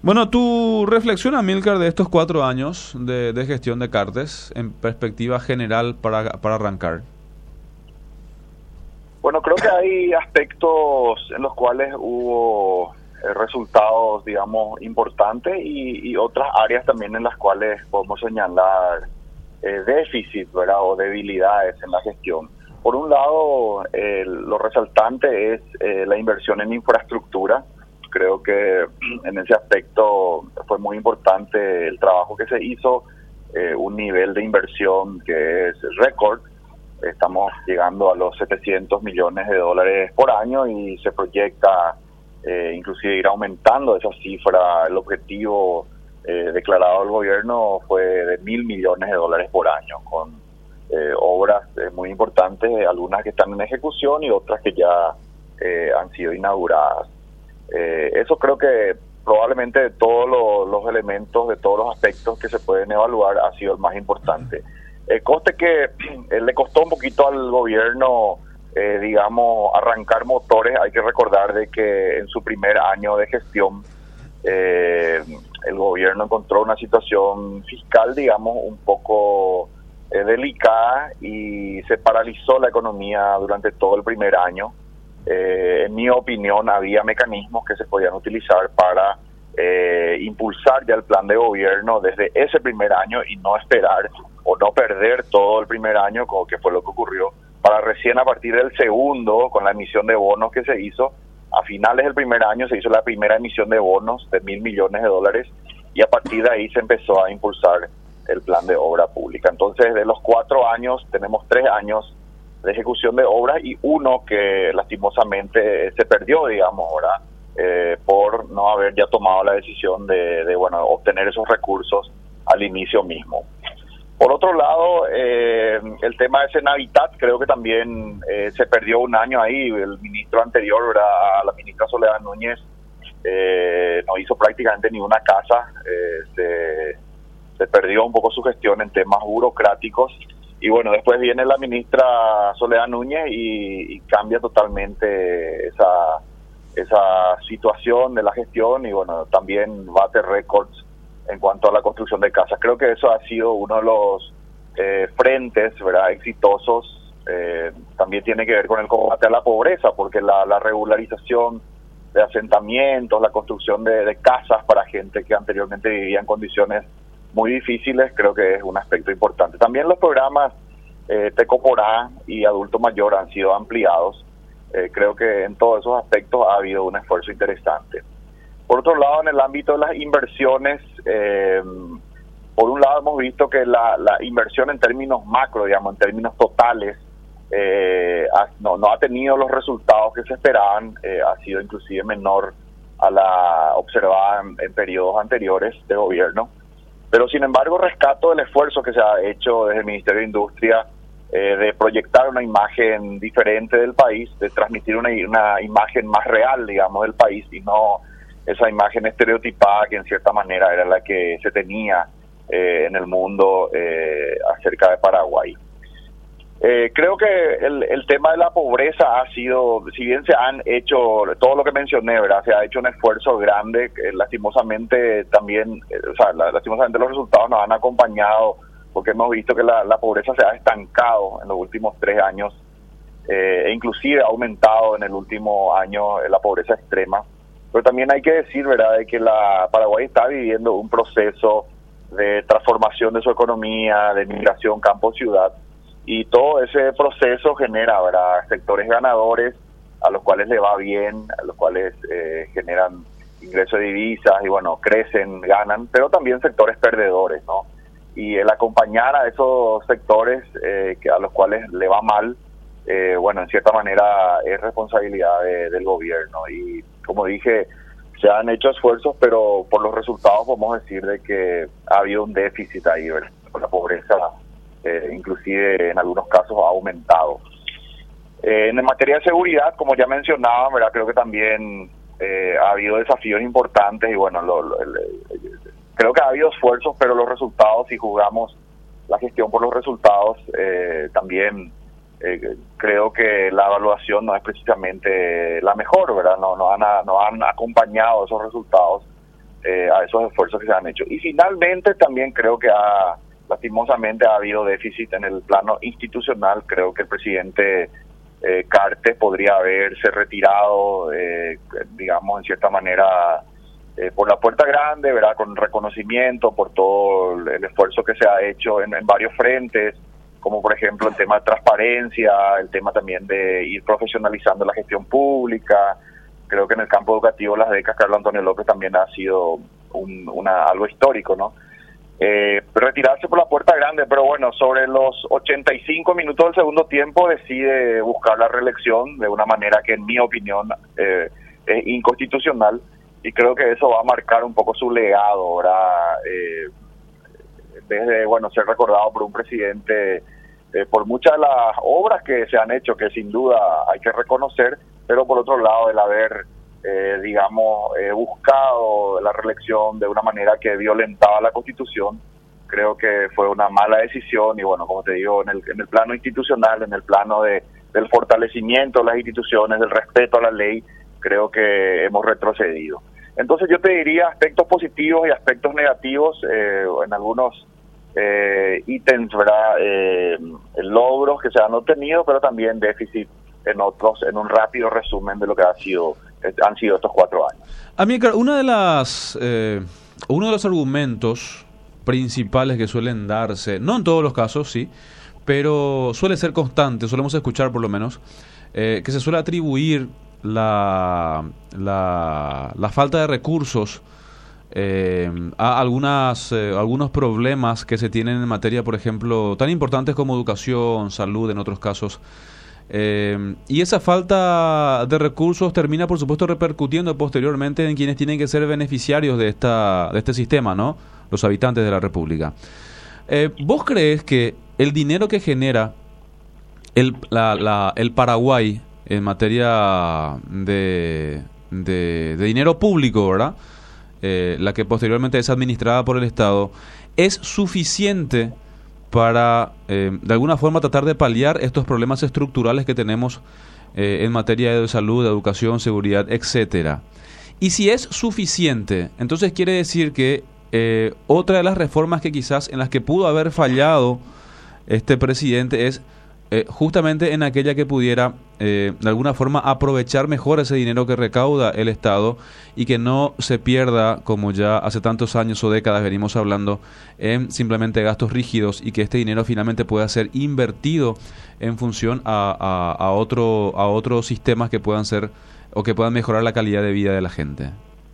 Bueno, tu reflexión, Amílcar, de estos 4 años de gestión de Cartes en perspectiva general para arrancar. Bueno, creo que hay aspectos en los cuales hubo resultados, digamos, importantes y otras áreas también en las cuales podemos señalar déficit, ¿verdad? O debilidades en la gestión. Por un lado, lo resaltante es la inversión en infraestructura. Creo que en ese aspecto fue muy importante el trabajo que se hizo, un nivel de inversión que es récord. Estamos llegando a los 700 millones de dólares por año y se proyecta inclusive ir aumentando esa cifra. El objetivo declarado del gobierno fue de 1.000 millones de dólares por año, con obras muy importantes, algunas que están en ejecución y otras que ya han sido inauguradas. Eso creo que probablemente de todos los elementos, de todos los aspectos que se pueden evaluar, ha sido el más importante. Coste que le costó un poquito al gobierno, digamos, arrancar motores. Hay que recordar de que en su primer año de gestión el gobierno encontró una situación fiscal, digamos, un poco delicada y se paralizó la economía durante todo el primer año. En mi opinión, había mecanismos que se podían utilizar para impulsar ya el plan de gobierno desde ese primer año y no esperar o no perder todo el primer año, como que fue lo que ocurrió, para recién a partir del segundo, con la emisión de bonos que se hizo, a finales del primer año se hizo la primera emisión de bonos de 1.000 millones de dólares y a partir de ahí se empezó a impulsar el plan de obra pública. Entonces, de los 4 años, tenemos 3 años de ejecución de obras y uno que lastimosamente se perdió, digamos, ahora por no haber ya tomado la decisión de obtener esos recursos al inicio mismo. Por otro lado, el tema de Senavitat, creo que también se perdió un año ahí. El ministro anterior, ¿verdad?, a la ministra Soledad Núñez, no hizo prácticamente ni una casa. Se perdió un poco su gestión en temas burocráticos. Y bueno, después viene la ministra Soledad Núñez y cambia totalmente esa situación de la gestión y bueno, también bate récords en cuanto a la construcción de casas. Creo que eso ha sido uno de los frentes, ¿verdad?, exitosos. También tiene que ver con el combate a la pobreza, porque la regularización de asentamientos, la construcción de casas para gente que anteriormente vivía en condiciones muy difíciles, creo que es un aspecto importante. También los programas Tecoporá y Adulto Mayor han sido ampliados. Creo que en todos esos aspectos ha habido un esfuerzo interesante. Por otro lado, en el ámbito de las inversiones, por un lado hemos visto que la inversión en términos macro, digamos, en términos totales, no ha tenido los resultados que se esperaban, ha sido inclusive menor a la observada en periodos anteriores de gobierno. Pero sin embargo rescato el esfuerzo que se ha hecho desde el Ministerio de Industria de proyectar una imagen diferente del país, de transmitir una imagen más real, digamos, del país y no esa imagen estereotipada que en cierta manera era la que se tenía en el mundo acerca de Paraguay. Creo que el tema de la pobreza ha sido, si bien se han hecho todo lo que mencioné, ¿verdad?, se ha hecho un esfuerzo grande, lastimosamente también, lastimosamente los resultados nos han acompañado porque hemos visto que la pobreza se ha estancado en los últimos 3 años e inclusive ha aumentado en el último año la pobreza extrema. Pero también hay que decir, ¿verdad?, de que Paraguay está viviendo un proceso de transformación de su economía, de migración campo-ciudad. Y todo ese proceso genera, ¿verdad?, sectores ganadores a los cuales le va bien, a los cuales generan ingresos de divisas y bueno, crecen, ganan, pero también sectores perdedores, ¿no? Y el acompañar a esos sectores a los cuales le va mal, bueno, en cierta manera es responsabilidad del gobierno. Y como dije, se han hecho esfuerzos, pero por los resultados podemos decir de que ha habido un déficit ahí, ¿verdad?, con la pobreza. Inclusive en algunos casos ha aumentado. En materia de seguridad, como ya mencionaba, ¿verdad?, creo que también ha habido desafíos importantes y bueno, creo que ha habido esfuerzos, pero los resultados, si juzgamos la gestión por los resultados, también creo que la evaluación no es precisamente la mejor, ¿verdad? No han acompañado esos resultados ¿verdad? Esos esfuerzos que se han hecho. Y finalmente también creo que lastimosamente ha habido déficit en el plano institucional. Creo que el presidente Cartes podría haberse retirado, digamos, en cierta manera, por la puerta grande, ¿verdad? Con reconocimiento por todo el esfuerzo que se ha hecho en varios frentes, como por ejemplo el tema de transparencia, el tema también de ir profesionalizando la gestión pública. Creo que en el campo educativo las becas Carlos Antonio López también ha sido algo histórico, ¿no? Retirarse por la puerta grande, pero bueno, sobre los 85 minutos del segundo tiempo decide buscar la reelección de una manera que en mi opinión es inconstitucional, y creo que eso va a marcar un poco su legado ahora, desde, bueno, ser recordado por un presidente por muchas de las obras que se han hecho, que sin duda hay que reconocer, pero por otro lado el haber buscado la reelección de una manera que violentaba la Constitución. Creo que fue una mala decisión, y bueno, como te digo, en el plano institucional, en el plano del fortalecimiento de las instituciones, del respeto a la ley, creo que hemos retrocedido. Entonces yo te diría aspectos positivos y aspectos negativos, en algunos ítems, ¿verdad? Logros que se han obtenido, pero también déficit en otros, en un rápido resumen de lo que han sido estos 4 años. Amílcar, uno de los argumentos principales que suelen darse, no en todos los casos, sí, pero suele ser constante, solemos escuchar por lo menos, que se suele atribuir la falta de recursos a algunos problemas que se tienen en materia, por ejemplo, tan importantes como educación, salud, en otros casos. Y esa falta de recursos termina, por supuesto, repercutiendo posteriormente en quienes tienen que ser beneficiarios de este sistema, ¿no? Los habitantes de la República. ¿Vos crees que el dinero que genera el Paraguay en materia de dinero público, ¿verdad? La que posteriormente es administrada por el Estado, es suficiente para, de alguna forma, tratar de paliar estos problemas estructurales que tenemos en materia de salud, de educación, seguridad, etcétera? Y si es suficiente, entonces quiere decir que otra de las reformas que quizás en las que pudo haber fallado este presidente es justamente en aquella que pudiera de alguna forma aprovechar mejor ese dinero que recauda el Estado y que no se pierda, como ya hace tantos años o décadas venimos hablando, en simplemente gastos rígidos, y que este dinero finalmente pueda ser invertido en función a otros sistemas que puedan ser o que puedan mejorar la calidad de vida de la gente.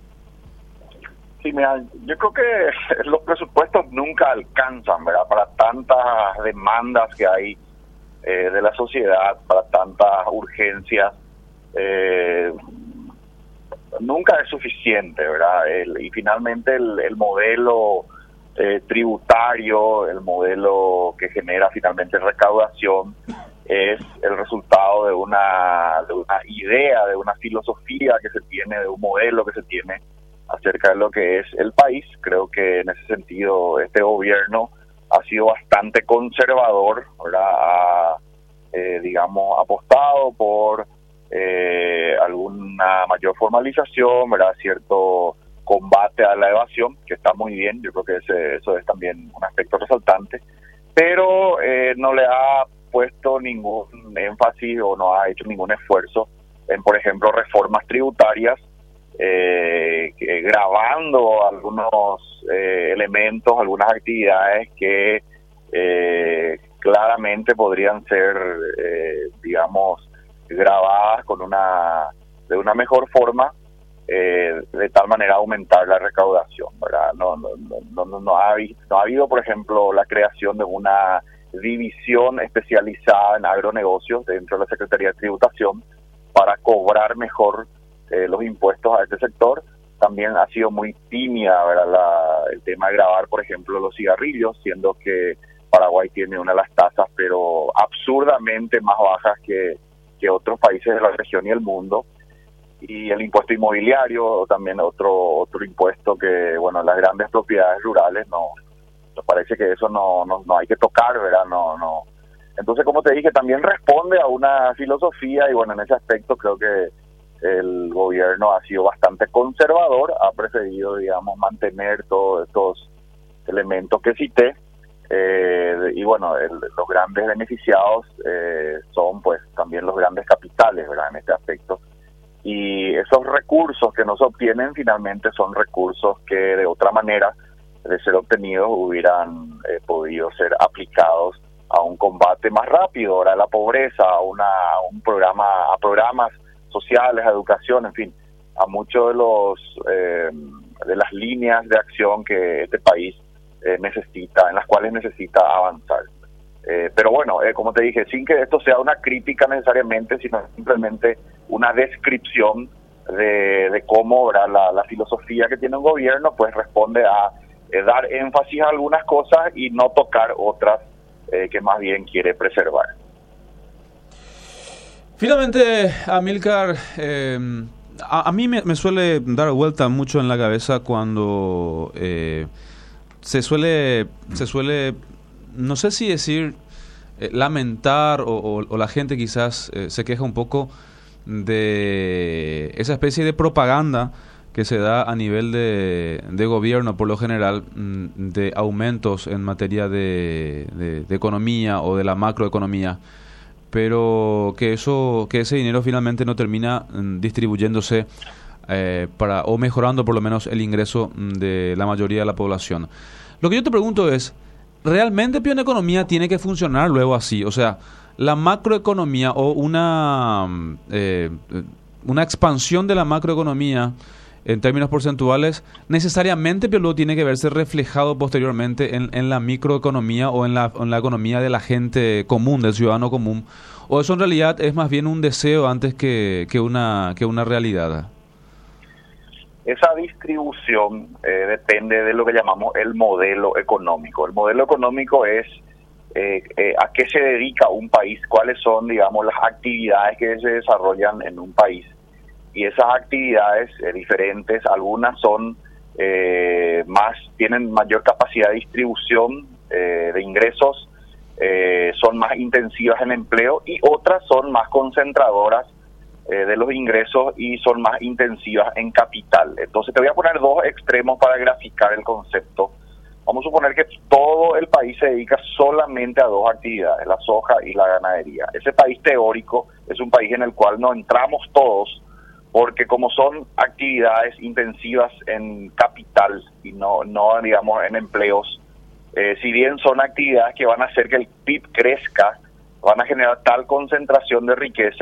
Sí, mira, yo creo que los presupuestos nunca alcanzan, ¿verdad? Para tantas demandas que hay de la sociedad, para tantas urgencias, nunca es suficiente, ¿verdad? Y finalmente el modelo tributario, el modelo que genera finalmente recaudación, es el resultado de una idea, de una filosofía que se tiene, de un modelo que se tiene acerca de lo que es el país. Creo que en ese sentido este gobierno ha sido bastante conservador, ¿verdad? Ha, apostado por alguna mayor formalización, ¿verdad? Cierto combate a la evasión, que está muy bien. Yo creo que eso es también un aspecto resaltante, pero no le ha puesto ningún énfasis o no ha hecho ningún esfuerzo en, por ejemplo, reformas tributarias, gravando algunos elementos, algunas actividades que claramente podrían ser, gravadas de una mejor forma, de tal manera aumentar la recaudación, ¿verdad? No ha habido, por ejemplo, la creación de una división especializada en agronegocios dentro de la Secretaría de Tributación para cobrar mejor los impuestos a este sector. También ha sido muy tímida, ¿verdad? El tema de gravar, por ejemplo, los cigarrillos, siendo que Paraguay tiene una de las tasas, pero absurdamente más bajas que otros países de la región y el mundo. Y el impuesto inmobiliario, también otro impuesto que, bueno, las grandes propiedades rurales, nos parece que eso no hay que tocar, ¿verdad? No. Entonces, como te dije, también responde a una filosofía, y bueno, en ese aspecto creo que el gobierno ha sido bastante conservador, ha preferido, digamos, mantener todos estos elementos que cité, y bueno, los grandes beneficiados son pues también los grandes capitales, ¿verdad?, en este aspecto. Y esos recursos que no se obtienen finalmente son recursos que de otra manera, de ser obtenidos, hubieran podido ser aplicados a un combate más rápido, ahora a la pobreza, a programas sociales, a educación, en fin, a muchos de las líneas de acción que este país necesita, en las cuales necesita avanzar. Pero bueno, como te dije, sin que esto sea una crítica necesariamente, sino simplemente una descripción de cómo, ¿verdad?, la filosofía que tiene un gobierno, pues responde a dar énfasis a algunas cosas y no tocar otras que más bien quiere preservar. Finalmente, Amílcar, a mí me suele dar vuelta mucho en la cabeza cuando se suele, no sé si decir lamentar o la gente quizás se queja un poco de esa especie de propaganda que se da a nivel de gobierno, por lo general, de aumentos en materia de economía o de la macroeconomía, pero que ese dinero finalmente no termina distribuyéndose o mejorando por lo menos el ingreso de la mayoría de la población. Lo que yo te pregunto es, ¿realmente una economía tiene que funcionar luego así? O sea, la macroeconomía o una expansión de la macroeconomía en términos porcentuales, necesariamente luego tiene que verse reflejado posteriormente en la microeconomía o en la economía de la gente común, del ciudadano común, o eso en realidad es más bien un deseo antes que una realidad. Esa distribución depende de lo que llamamos el modelo económico. El modelo económico es a qué se dedica un país, cuáles son, digamos, las actividades que se desarrollan en un país. Y esas actividades diferentes, algunas son tienen mayor capacidad de distribución de ingresos, son más intensivas en empleo, y otras son más concentradoras de los ingresos y son más intensivas en capital. Entonces te voy a poner dos extremos para graficar el concepto. Vamos a suponer que todo el país se dedica solamente a dos actividades, la soja y la ganadería. Ese país teórico es un país en el cual no entramos todos, porque como son actividades intensivas en capital y no digamos en empleos, si bien son actividades que van a hacer que el PIB crezca, van a generar tal concentración de riqueza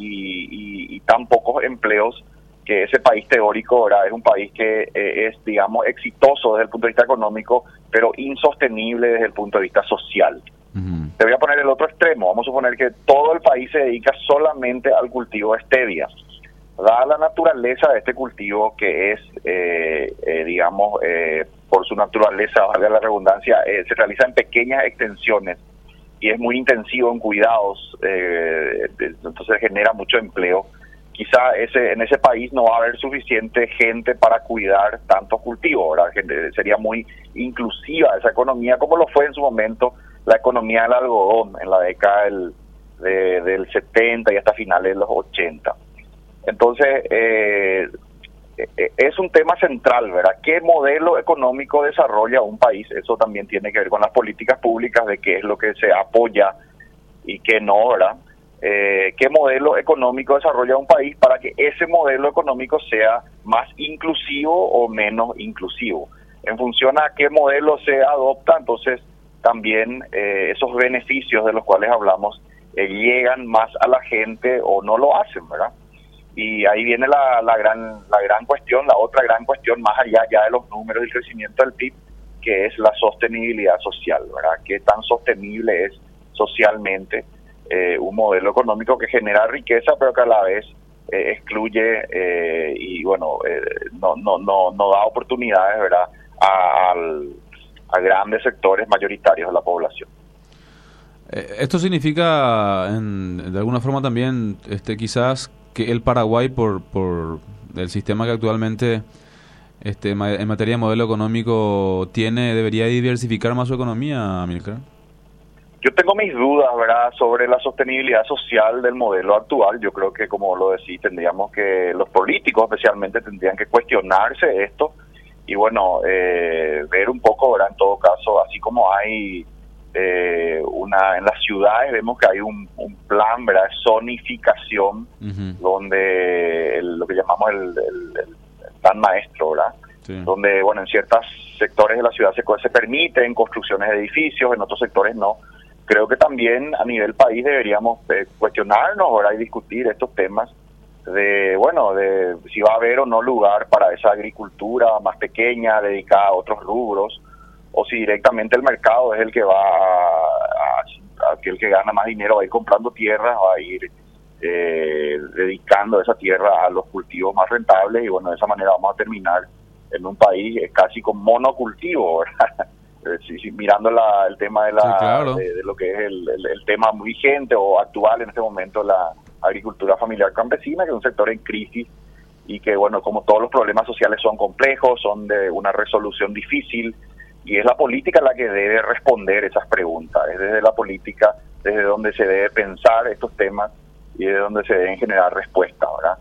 y tan pocos empleos, que ese país teórico, ¿verdad?, es un país que es, digamos, exitoso desde el punto de vista económico, pero insostenible desde el punto de vista social. Uh-huh. Te voy a poner el otro extremo. Vamos a suponer que todo el país se dedica solamente al cultivo de stevia. Dada la naturaleza de este cultivo, que es, digamos, por su naturaleza, valga la redundancia, se realiza en pequeñas extensiones y es muy intensivo en cuidados, entonces genera mucho empleo. Quizá en ese país no va a haber suficiente gente para cuidar tantos cultivos, ¿verdad? Sería muy inclusiva esa economía, como lo fue en su momento la economía del algodón en la década del 70 y hasta finales de los 80. Entonces, es un tema central, ¿verdad? ¿Qué modelo económico desarrolla un país? Eso también tiene que ver con las políticas públicas, de qué es lo que se apoya y qué no, ¿verdad? ¿Qué modelo económico desarrolla un país para que ese modelo económico sea más inclusivo o menos inclusivo? En función a qué modelo se adopta, entonces también esos beneficios de los cuales hablamos llegan más a la gente o no lo hacen, ¿verdad? Y ahí viene la gran cuestión, la otra gran cuestión, más allá ya de los números del crecimiento del PIB, que es la sostenibilidad social, ¿verdad? ¿Qué tan sostenible es socialmente un modelo económico que genera riqueza, pero que a la vez excluye y bueno, no da oportunidades, ¿verdad?, a grandes sectores mayoritarios de la población? Esto significa, de alguna forma también, quizás que el Paraguay, por el sistema que actualmente en materia de modelo económico tiene, debería diversificar más su economía, Amílcar. Yo tengo mis dudas, ¿verdad?, sobre la sostenibilidad social del modelo actual. Yo creo que, como lo decís, tendríamos que, los políticos especialmente, tendrían que cuestionarse esto y, bueno, ver un poco, ¿verdad?, en todo caso, así como hay en las ciudades vemos que hay un plan, ¿verdad?, de zonificación, donde lo que llamamos el plan maestro, ¿verdad?, sí, donde, bueno, en ciertos sectores de la ciudad se permiten construcciones de edificios, en otros sectores no. Creo que también a nivel país deberíamos cuestionarnos, ¿verdad?, y discutir estos temas de, bueno, de si va a haber o no lugar para esa agricultura más pequeña, dedicada a otros rubros, o si directamente el mercado es el que va el que gana más dinero, va a ir comprando tierras, va a ir dedicando esa tierra a los cultivos más rentables, y bueno, de esa manera vamos a terminar en un país casi con monocultivo, ¿verdad? Sí, mirando el tema de sí, claro, de lo que es el tema vigente o actual en este momento, la agricultura familiar campesina, que es un sector en crisis y que, bueno, como todos los problemas sociales son complejos, son de una resolución difícil, y es la política la que debe responder esas preguntas. Es desde la política desde donde se debe pensar estos temas y desde donde se deben generar respuestas, ¿verdad?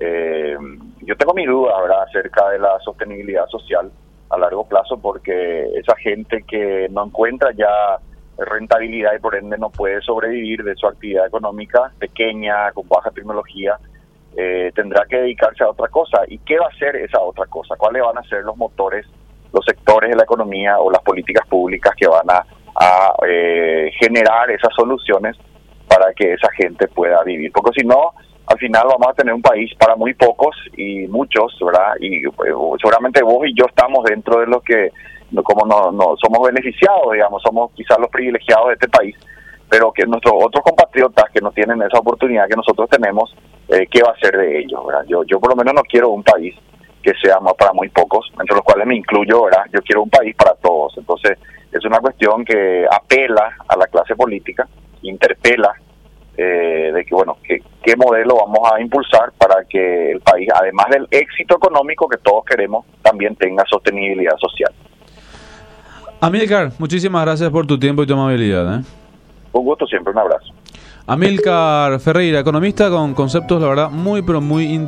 Yo tengo mi duda, ¿verdad?, acerca de la sostenibilidad social a largo plazo, porque esa gente que no encuentra ya rentabilidad y por ende no puede sobrevivir de su actividad económica pequeña, con baja tecnología, tendrá que dedicarse a otra cosa. ¿Y qué va a ser esa otra cosa? ¿Cuáles van a ser los motores, los sectores de la economía o las políticas públicas que van a generar esas soluciones para que esa gente pueda vivir? Porque si no, al final vamos a tener un país para muy pocos y muchos, ¿verdad? Y seguramente vos y yo estamos dentro de los que, como no somos beneficiados, digamos, somos quizás los privilegiados de este país, pero que nuestros otros compatriotas que no tienen esa oportunidad que nosotros tenemos, ¿qué va a ser de ellos, verdad? Yo por lo menos no quiero un país que sea más para muy pocos, entre los cuales me incluyo, ¿verdad? Yo quiero un país para todos. Entonces, es una cuestión que apela a la clase política, interpela de que, bueno, qué modelo vamos a impulsar para que el país, además del éxito económico que todos queremos, también tenga sostenibilidad social. Amílcar, muchísimas gracias por tu tiempo y tu amabilidad. Un gusto siempre, un abrazo. Amílcar Ferreira, economista con conceptos, la verdad, muy, pero muy